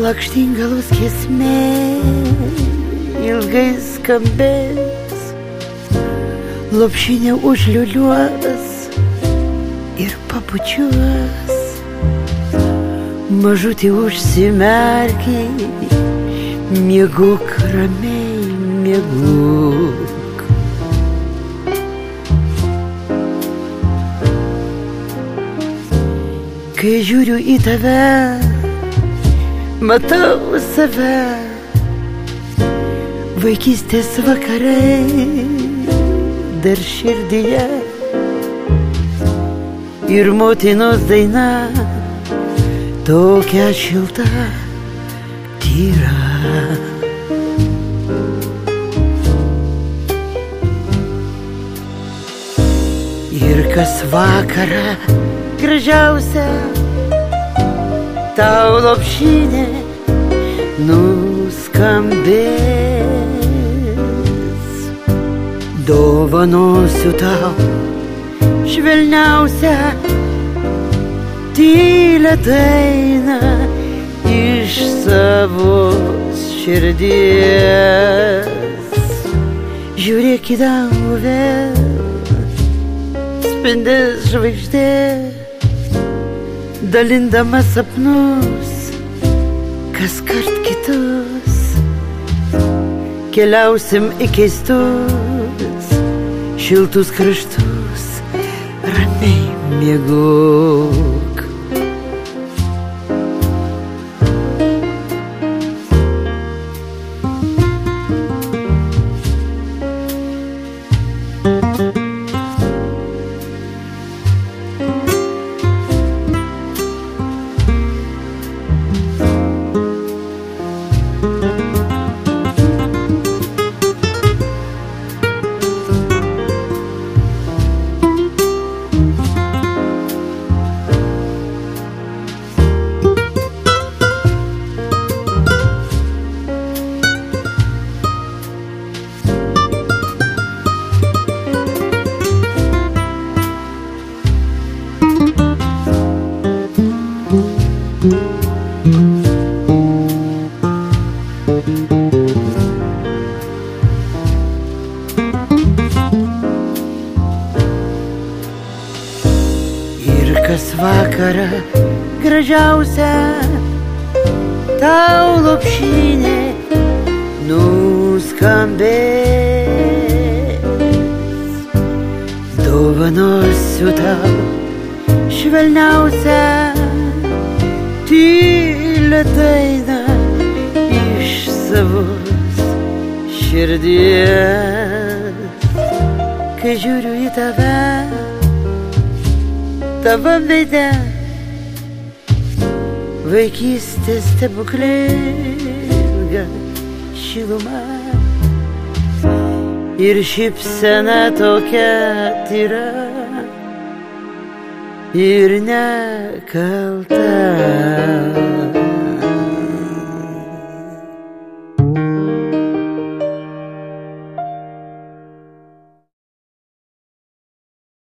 lakštingalos giesmė ilgai skambės, lopšinė užliuliuos ir pabučiuos. Mažutį užsimerki, mieguk ramiai, mieguk. Kai žiūriu į tave, matau save, vaikystės vakarai dar širdyje ir motinos daina tokia šilta, tyra. Ir kas vakarą gražiausia, tau lopšinė nuskambės. Dovanosiu tau švelniausią tylią dainą iš savos širdies. Žiūrėk į dangų vėl, spindės žvaigždė, dalindama sapnus kaskart kitus. Keliausim į keistus, šiltus kraštus, ramiai miegok. Ir kas vakarą gražiausia, tau lopšinė nuskambės. Dovanosiu tau švelniausią tylią dainą iš savos širdies. Kai žiūriu į tave, tavo veide vaikystės stebuklinga šiluma ir šypsena tokia tyra ir nekalta.